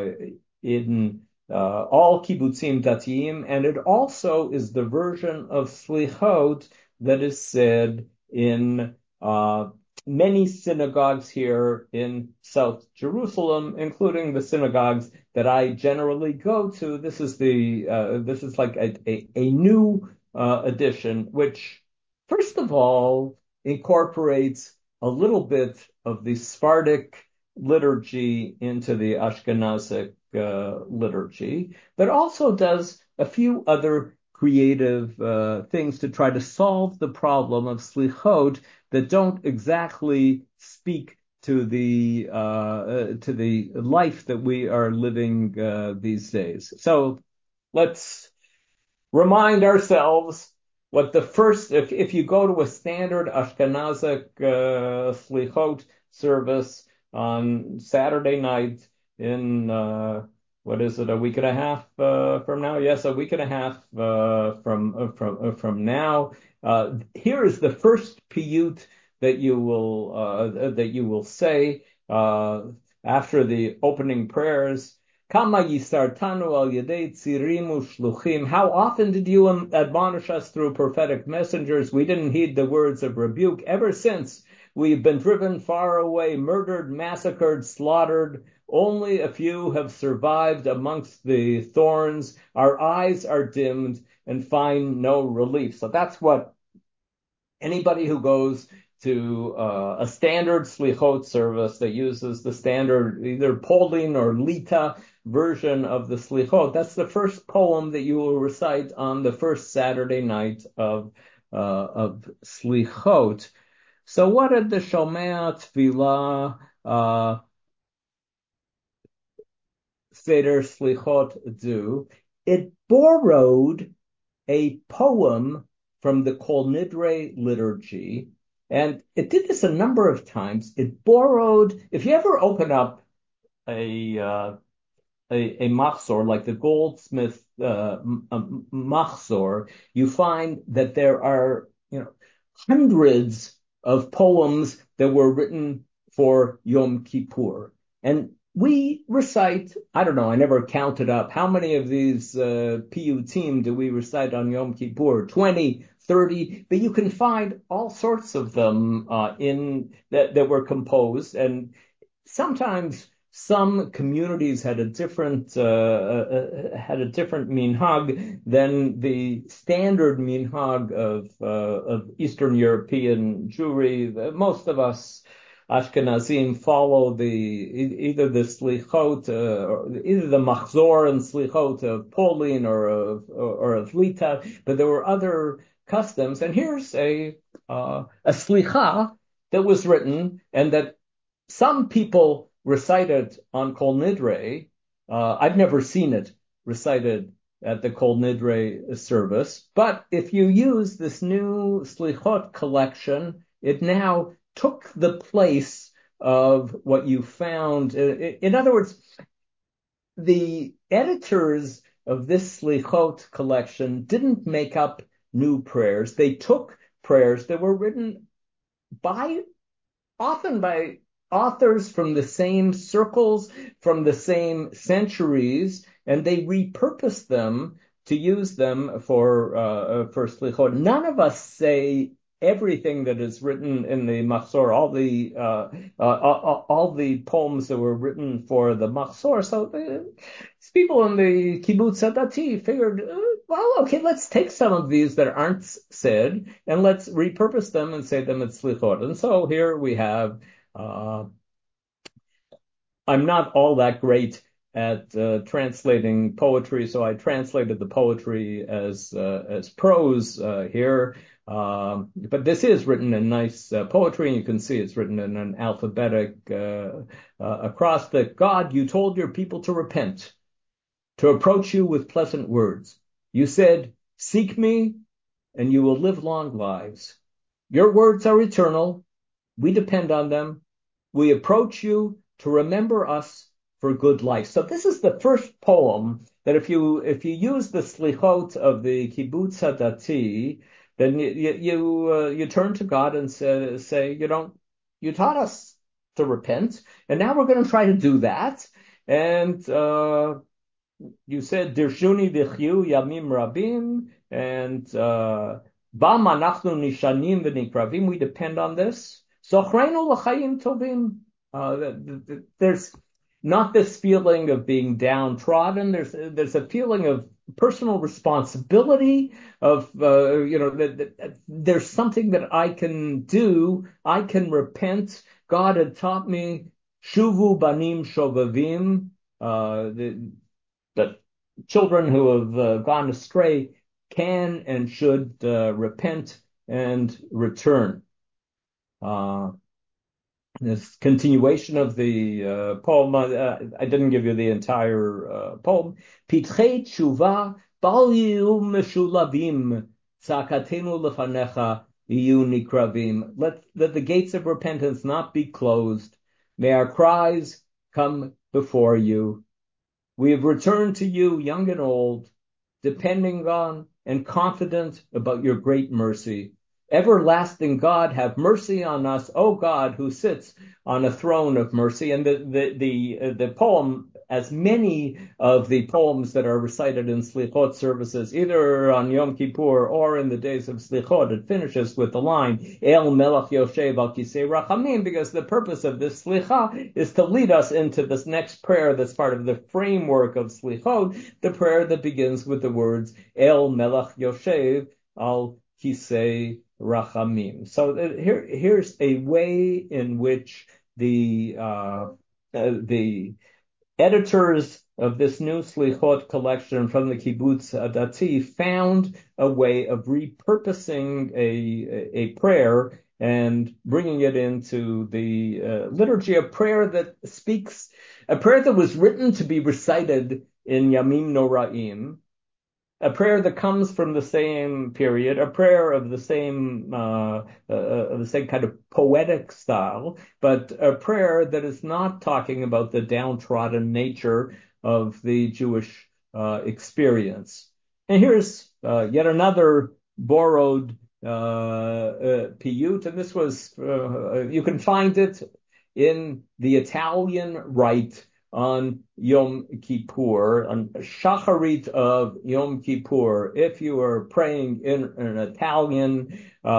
kibbutzim datim, and it also is the version of slichot that is said in many synagogues here in South Jerusalem, including the synagogues that I generally go to. This is like a new edition, which first of all incorporates a little bit of the Sephardic liturgy into the Ashkenazic liturgy, but also does a few other creative things to try to solve the problem of slichot that don't exactly speak to the life that we are living these days. So let's remind ourselves what the first, if you go to a standard Ashkenazic slichot service on Saturday night in what is it, a week and a half from now? Yes, a week and a half from now. Here is the first piyut that you will say after the opening prayers. Kama yisartanu al yedei tzirim u'shluchim. How often did you admonish us through prophetic messengers? We didn't heed the words of rebuke. Ever since we've been driven far away, murdered, massacred, slaughtered. Only a few have survived amongst the thorns. Our eyes are dimmed and find no relief. So that's what anybody who goes to a standard slichot service that uses the standard either Polin or Lita version of the slichot, that's the first poem that you will recite on the first Saturday night of slichot. So what did the Shomea Tfilah Seder Slichot do? It borrowed a poem from the Kol Nidre liturgy, and it did this a number of times. It borrowed, if you ever open up a machzor, like the goldsmith machzor, you find that there are, hundreds of poems that were written for Yom Kippur. And we recite, I don't know, I never counted up how many of these piyutim do we recite on Yom Kippur, 20, 30, but you can find all sorts of them in that were composed, and sometimes some communities had a different minhag than the standard minhag of Eastern European Jewry. Most of us Ashkenazim follow either the slichot or either the machzor and slichot of Polin or of Lita, but there were other customs. And here's a slicha that was written and that some people recited on Kol Nidre. I've never seen it recited at the Kol Nidre service, but if you use this new Slichot collection, it now took the place of what you found. In other words, the editors of this Slichot collection didn't make up new prayers. They took prayers that were written by often by authors from the same circles, from the same centuries, and they repurposed them to use them for slichot. None of us say everything that is written in the Machzor, all the poems that were written for the Machzor. So people in the Kibbutz Hadati figured, well, okay, let's take some of these that aren't said and let's repurpose them and say them as slichot. And so here we have. I'm not all that great at translating poetry, so I translated the poetry as prose here. But this is written in nice poetry, and you can see it's written in an alphabetic across that God, you told your people to repent, to approach you with pleasant words. You said, seek me, and you will live long lives. Your words are eternal. We depend on them. We approach you to remember us for good life. So this is the first poem that if you use the slichot of the Kibbutz Hadati, then you turn to God and say you taught us to repent, and now we're going to try to do that. And you said dirshuni v'chyu yamim rabim, and bam anachnu nishanim v'nikravim. We depend on this. Zochreinu l'chayim tovim. There's not this feeling of being downtrodden. There's a feeling of personal responsibility of that there's something that I can do. I can repent. God had taught me shuvu banim shovavim. The children who have gone astray can and should repent and return. This continuation of the poem, I didn't give you the entire poem. Pitchei tshuva bal yiyu meshulavim, tzakatenu lefanecha yiyu nikravim. Let the gates of repentance not be closed. May our cries come before you. We have returned to you, young and old, depending on and confident about your great mercy. Everlasting God, have mercy on us, O God, who sits on a throne of mercy. And the poem, as many of the poems that are recited in Slichot services, either on Yom Kippur or in the days of Slichot, it finishes with the line, El Melech Yoshev al Kisei Rachamim, because the purpose of this Slicha is to lead us into this next prayer that's part of the framework of Slichot, the prayer that begins with the words, El Melech Yoshev al Kisei Rachamim. So here's a way in which the editors of this new Slichot collection from the Kibbutz Hadati found a way of repurposing a prayer and bringing it into the liturgy, a prayer that was written to be recited in Yamim Noraim, a prayer that comes from the same period, a prayer of the same kind of poetic style, but a prayer that is not talking about the downtrodden nature of the Jewish experience. And here's yet another borrowed piyut, and this was you can find it in the Italian rite on Yom Kippur, on Shacharit of Yom Kippur. If you are praying in an Italian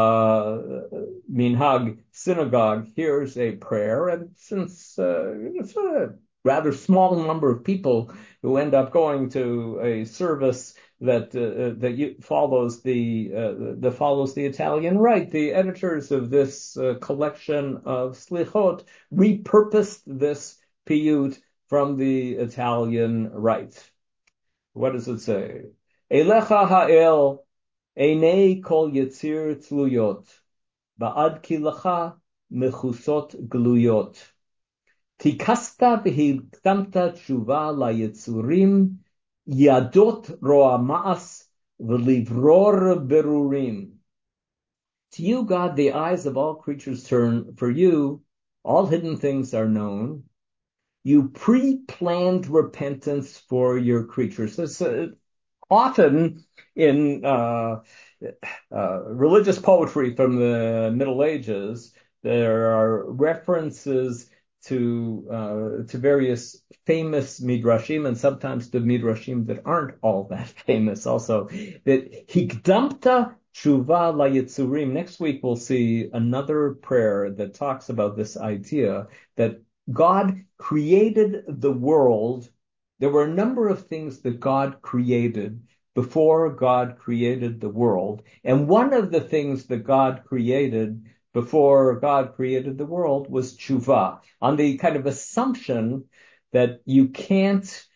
minhag synagogue, here's a prayer. And since it's a rather small number of people who end up going to a service that follows the Italian rite, the editors of this collection of slichot repurposed this piyut from the Italian rite. What does it say? Elecha ha'el, einei kol yetzir tluyot, ba'ad ki lecha mechusot gluyot. Tikasta v'hikdamta tshuva la'yetzurim, yadot ro'a ma'as v'livror berurim. To you, God, the eyes of all creatures turn. For you, All hidden things are known. You pre-planned repentance for your creatures. This, often in religious poetry from the Middle Ages, there are references to various famous midrashim, and sometimes to midrashim that aren't all that famous. Also, that hikdamta tshuva layitzurim. Next week we'll see another prayer that talks about this idea that God created the world. There were a number of things that God created before God created the world. And one of the things that God created before God created the world was tshuva, on the kind of assumption that you can't,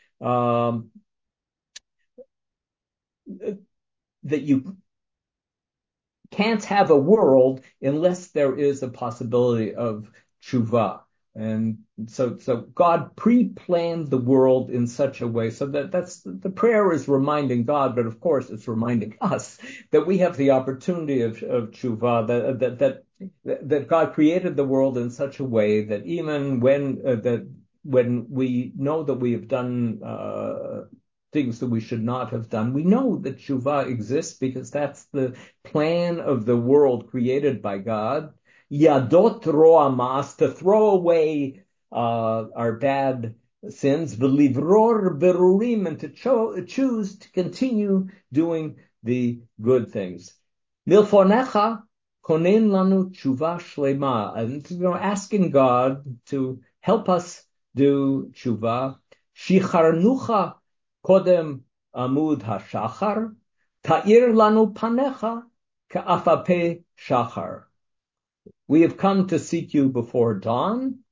that you can't have a world unless there is a possibility of tshuva. And so God pre-planned the world in such a way so that's the prayer is reminding God, but of course it's reminding us that we have the opportunity of tshuva, that God created the world in such a way that even when we know that we have done things that we should not have done, we know that tshuva exists because that's the plan of the world created by God. Yadot ro'amas, to throw away our bad sins, v'livror berurim, and to choose to continue doing the good things. Milfonecha konen lanu tshuva shlema, and asking God to help us do tshuva. Shicharnucha kodem amud hashachar, ta'ir lanu panecha ka'afape shachar. We have come to seek you before dawn.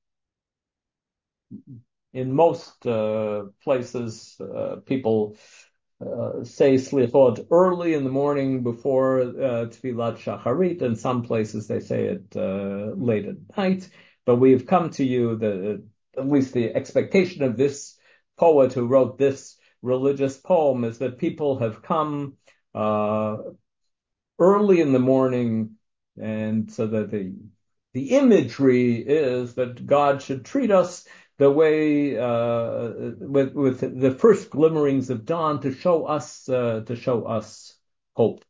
In most places, people say slichot early in the morning before Tfilat Shacharit. In some places, they say it late at night. But we have come to you, at least the expectation of this poet who wrote this religious poem is that people have come early in the morning, and so that the imagery is that God should treat us the way with the first glimmerings of dawn to show us hope.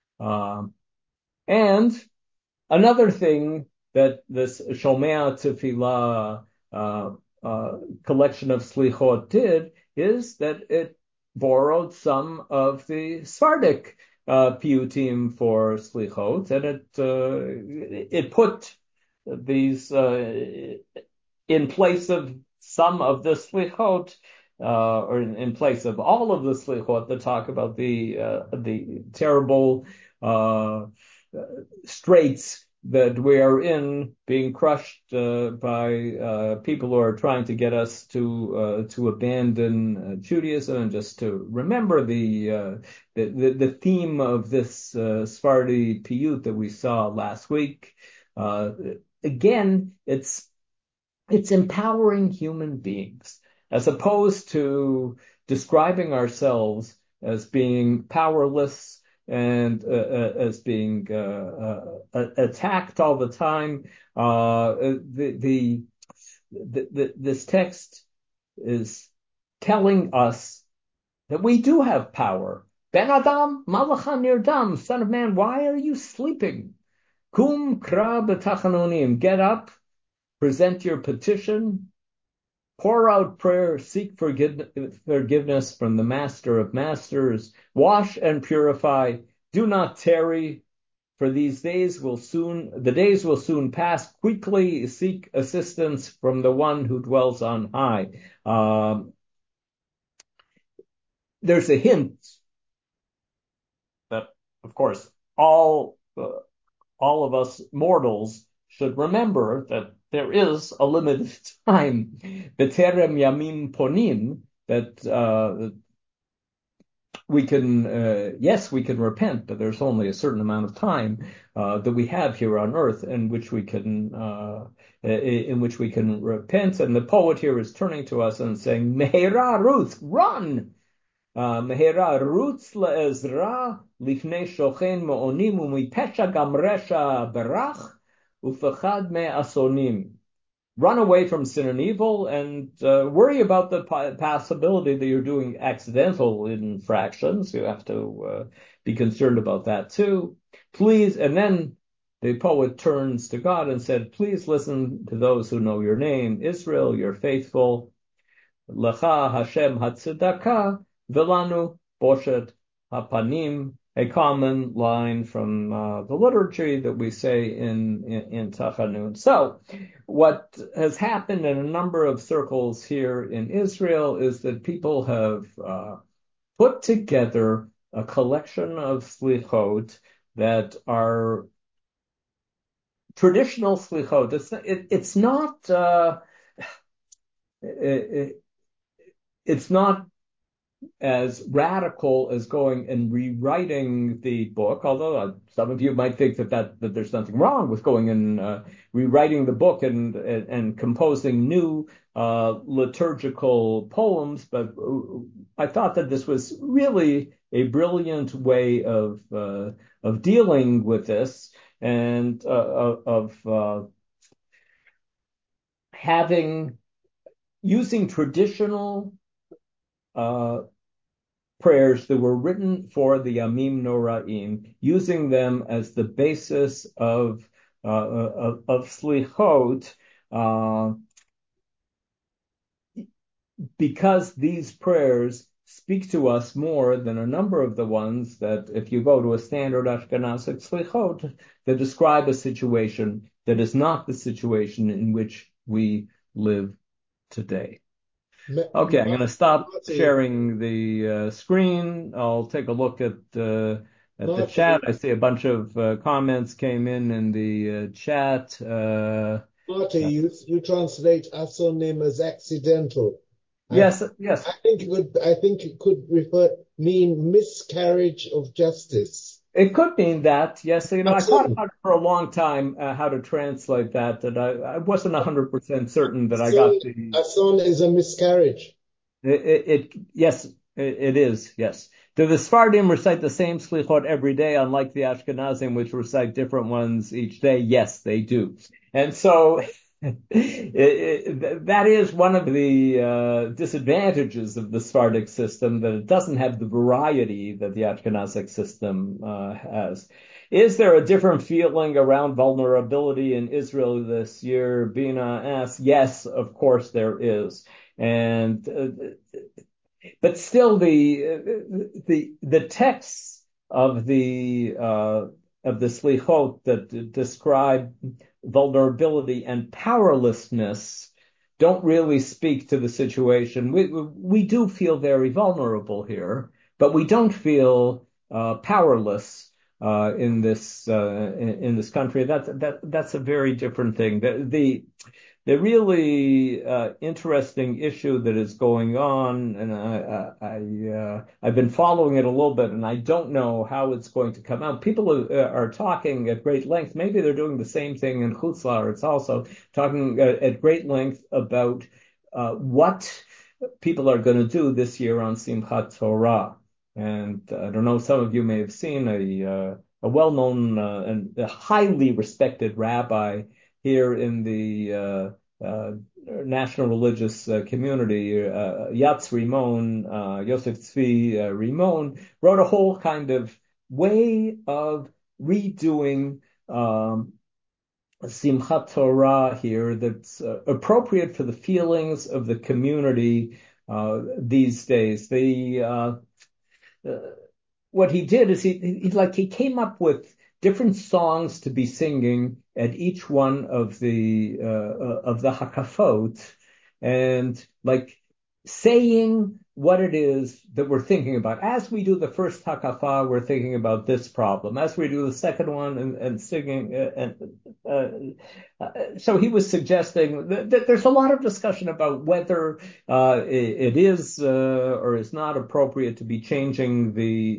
And another thing that this Shomea Tefillah collection of slichot did is that it borrowed some of the Sephardic piyutim for slichot, and it put these in place of some of the slichot, or in place of all of the slichot that talk about the terrible straits that we are in, being crushed by people who are trying to get us to abandon Judaism, and just to remember the theme of this Sephardi piyut that we saw last week. Again, it's empowering human beings as opposed to describing ourselves as being powerless and as being attacked all the time. This text is telling us that we do have power. Ben Adam, Malacha Nirdam, son of man, why are you sleeping? Kum kra b'tachanonim, get up, present your petition, pour out prayer, seek forgiveness from the Master of Masters, wash and purify, do not tarry, for the days will soon pass quickly, seek assistance from the one who dwells on high. There's a hint that, of course, all of us mortals should remember that there is a limited time, B'terem Yamim Ponim, that we can, yes, we can repent, but there's only a certain amount of time that we have here on earth in which we can repent. And the poet here is turning to us and saying, Mehera Ruth, run! Mehera Rutz le'ezra lifnei shochen me'onim umipesha gam resha berach ufechad me'asonim. run away from sin and evil and worry about the possibility that you're doing accidental infractions. You have to be concerned about that too. Please, and then the poet turns to God and said, please listen to those who know your name, Israel, you're faithful. Lecha Hashem Hatzedakah, Velanu Boshet Hapanim, a common line from the liturgy that we say in Tachanun. So, what has happened in a number of circles here in Israel is that people have put together a collection of slichot that are traditional slichot. It's not. It's not as radical as going and rewriting the book, although some of you might think that there's nothing wrong with going and rewriting the book and composing new liturgical poems. But I thought that this was really a brilliant way of dealing with this and of using traditional prayers that were written for the Yamim Noraim, using them as the basis of slichot, because these prayers speak to us more than a number of the ones that, if you go to a standard Ashkenazic slichot, that describe a situation that is not the situation in which we live today. Okay, I'm going to stop sharing the screen. I'll take a look at the chat. I see a bunch of comments came in the chat. Marty, you translate asonim as accidental. Yes, yes. I think it could mean miscarriage of justice. It could mean that, yes. I thought about it for a long time how to translate that, and I wasn't 100% certain that I got the... Ason is a miscarriage. Yes, it is, yes. Do the Sephardim recite the same slichot every day, unlike the Ashkenazim, which recite different ones each day? Yes, they do. And so... that is one of the disadvantages of the Sephardic system, that it doesn't have the variety that the Ashkenazic system has. Is there a different feeling around vulnerability in Israel this year? Bina asks. Yes, of course there is. And but still, the texts of the slichot that describe vulnerability and powerlessness don't really speak to the situation. We do feel very vulnerable here, but we don't feel powerless in this country. That's a very different thing. The really interesting issue that is going on, and I've been following it a little bit, and I don't know how it's going to come out. People are talking at great length. Maybe they're doing the same thing in Chutz La'aretz also, talking at great length about what people are going to do this year on Simchat Torah. And I don't know, some of you may have seen a well-known and a highly respected rabbi here in the national religious community, Yatz Rimon, Yosef Tzvi Rimon, wrote a whole kind of way of redoing Simchat Torah here that's appropriate for the feelings of the community these days. What he did is he came up with different songs to be singing at each one of the hakafot, and like saying what it is that we're thinking about. As we do the first hakafa, we're thinking about this problem. As we do the second one and singing, so he was suggesting that there's a lot of discussion about whether it is or is not appropriate to be changing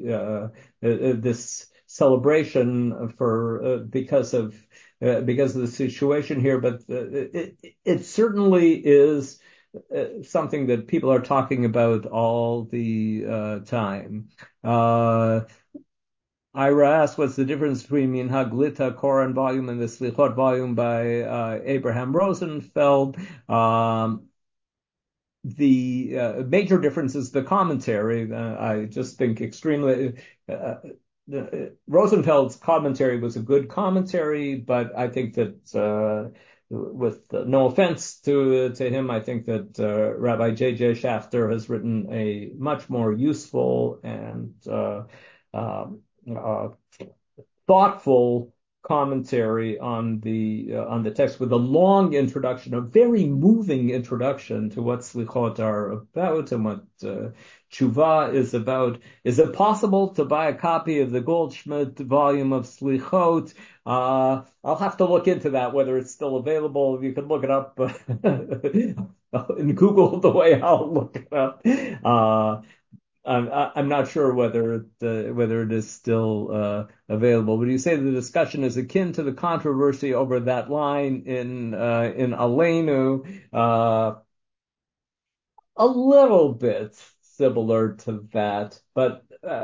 this celebration because of the situation here, but it certainly is something that people are talking about all the time. Ira asked, what's the difference between Minhag Lita, Koran volume, and the Slichot volume by Abraham Rosenfeld? The major difference is the commentary. I just think extremely. Rosenfeld's commentary was a good commentary, but I think that with no offense to him, I think that Rabbi J.J. Shafter has written a much more useful and thoughtful commentary on the text with a long introduction, a very moving introduction to what Slichot are about and what Tshuva is about. Is it possible to buy a copy of the Goldschmidt volume of Slichot? I'll have to look into that, whether it's still available. You can look it up in Google the way I'll look it up. I'm not sure whether it is still available. But you say the discussion is akin to the controversy over that line in Aleinu, a little bit similar to that. But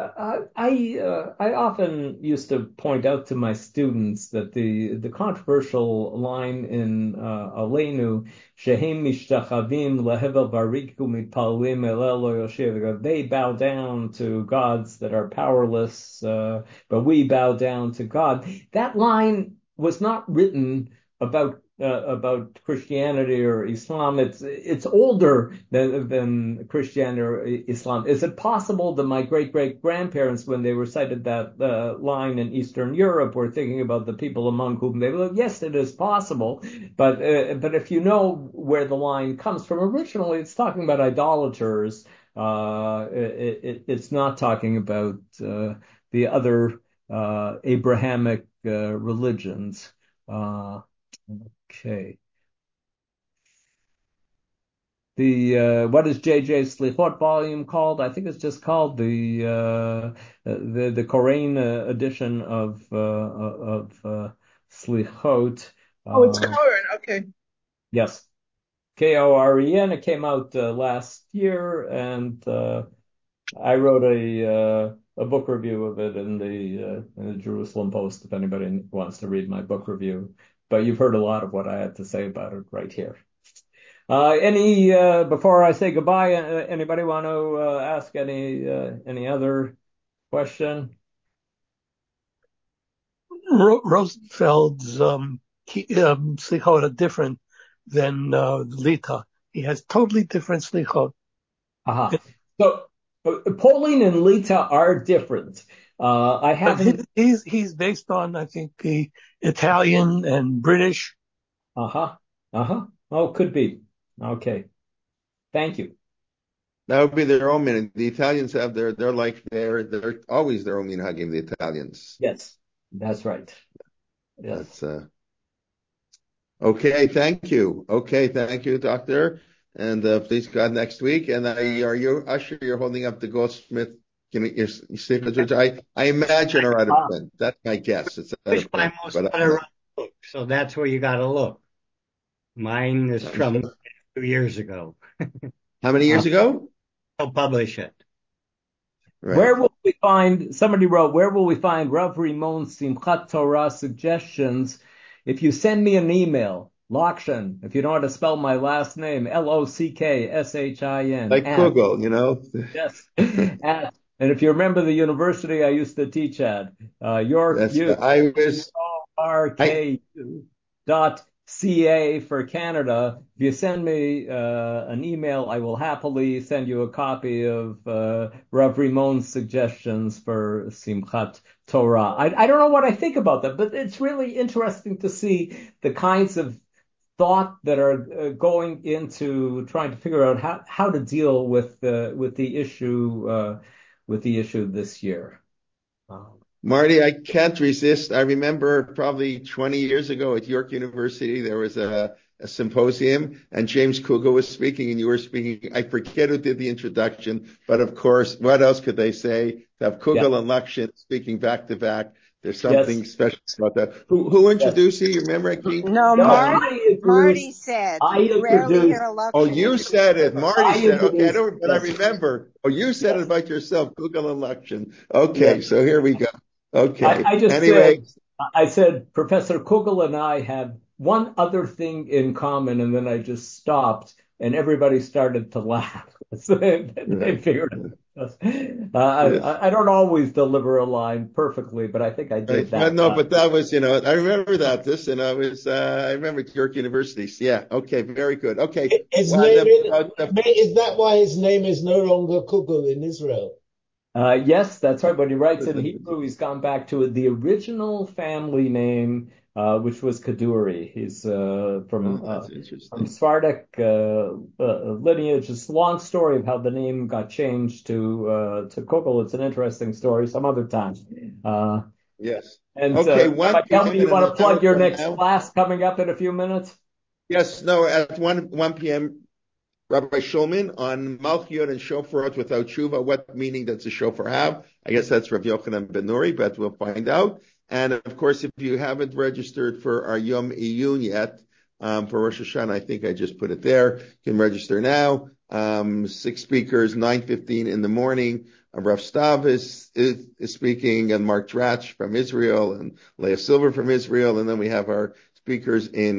I often used to point out to my students that the controversial line in Aleinu, Shehem mishtachavim lehevel variku mitpalim elel lo yoshev, they bow down to gods that are powerless, but we bow down to God. That line was not written about Christianity or Islam. It's older than Christianity or Islam. Is it possible that my great-great-grandparents, when they recited that line in Eastern Europe, were thinking about the people among whom they live? Yes, it is possible. But if you know where the line comes from, originally it's talking about idolaters. It's not talking about the other Abrahamic religions. Okay. What is JJ's Slichot volume called? I think it's just called the Koran edition of Slichot. It's Koren. Okay. Yes, Koren. It came out last year, and I wrote a book review of it in the Jerusalem Post. If anybody wants to read my book review. But you've heard a lot of what I had to say about it right here. Before I say goodbye, anybody want to ask any other question? Rosenfeld's slichot are different than Lita. He has totally different slichot. So Pauline and Lita are different. I haven't. He's based on, I think, the Italian and British. Oh, could be. Okay. Thank you. That would be their own minhag. The Italians have they're always their own minhagim, the Italians. Yes, that's right. Yes. That's okay. Thank you. Okay, thank you, Doctor. And please God next week. And are you Usher? You're holding up the Goldsmith. Your signatures. I imagine are out of print. That's my guess. It's out of print. Book, so that's where you got to look. Mine is from 2 years ago. How many years ago? I'll publish it. Right. Where will we find? Somebody wrote, where will we find Rav Rimon's Simchat Torah suggestions? If you send me an email, Lokshin, if you know how to spell my last name, Lockshin. Like Kugel, you know? Yes. And if you remember the university I used to teach at, York.ca for Canada. If you send me an email, I will happily send you a copy of Rav Rimon's suggestions for Simchat Torah. I don't know what I think about that, but it's really interesting to see the kinds of thought that are going into trying to figure out how to deal with the issue this year. Marty, I can't resist. I remember probably 20 years ago at York University, there was a symposium and James Kugel was speaking and you were speaking. I forget who did the introduction, but of course, what else could they say? To have Kugel and Lokshin speaking back to back. There's something special about that. Who introduced you? You remember, Keith? No, Marty said. You rarely hear a Lokshin. Oh, you said it. Marty said, okay, but I remember. Oh, you said it about yourself, Kugel and Lokshin. Okay, so here we go. Okay. I just Anyway, said, Professor Kugel and I have one other thing in common, and then I just stopped, and everybody started to laugh. So they figured it out. yes. I don't always deliver a line perfectly, but I think I Right. did Well, that no, time. but that was, I remember that this, and I remember York University. Yeah. Okay. Very good. Okay. His Well, name is that why his name is no longer Kugel in Israel? Yes, that's right. When he writes in Hebrew, he's gone back to the original family name, which was Kaduri. He's that's from interesting. Sephardic lineage. It's a long story of how the name got changed to Kugel. It's an interesting story. Some other time. Yes. And Okay. Rabbi 1 Kelvin, p.m. you in want an to hour plug your from next now. class coming up in a few minutes? Yes. No, at 1 p.m. Rabbi Shulman on Malchiot and Shofarot without Tshuva. What meaning does the shofar have? I guess that's Rav Yochanan Ben Nuri, but we'll find out. And of course, if you haven't registered for our Yom Iyun yet, for Rosh Hashanah, I think I just put it there. You can register now. 6 speakers, 9:15 in the morning. Rav Stav is speaking, and Mark Dratch from Israel, and Leah Silver from Israel, and then we have our speakers in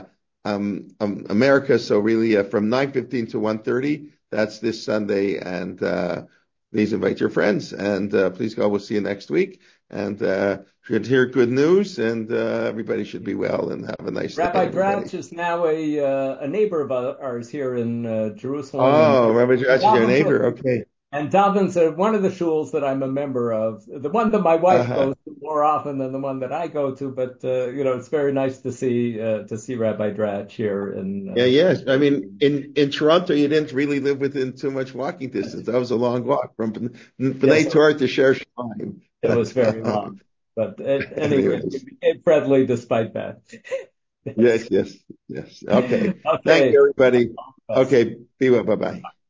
America. So really, from 9:15 to 1:30, that's this Sunday. And please invite your friends. And please God, we'll see you next week. And should hear good news. And everybody should be well and have a nice day, Rabbi everybody. Dratch is now a neighbor of ours here in Jerusalem, Oh, Rabbi Dratch is your and neighbor. Okay. And Dobbin's one of the shuls that I'm a member of, the one that my wife Uh-huh. goes to more often than the one that I go to. But it's very nice to see Rabbi Dratch here. Yeah, yes. I mean, in Toronto, you didn't really live within too much walking distance. That was a long walk from Yes, B'nai Torah to Sher Shamayim. it was But very long. But anyway, we anyways, became friendly despite that. yes, yes, yes. Okay. Thank Okay. you, everybody. Best. Okay. Be well. Bye bye.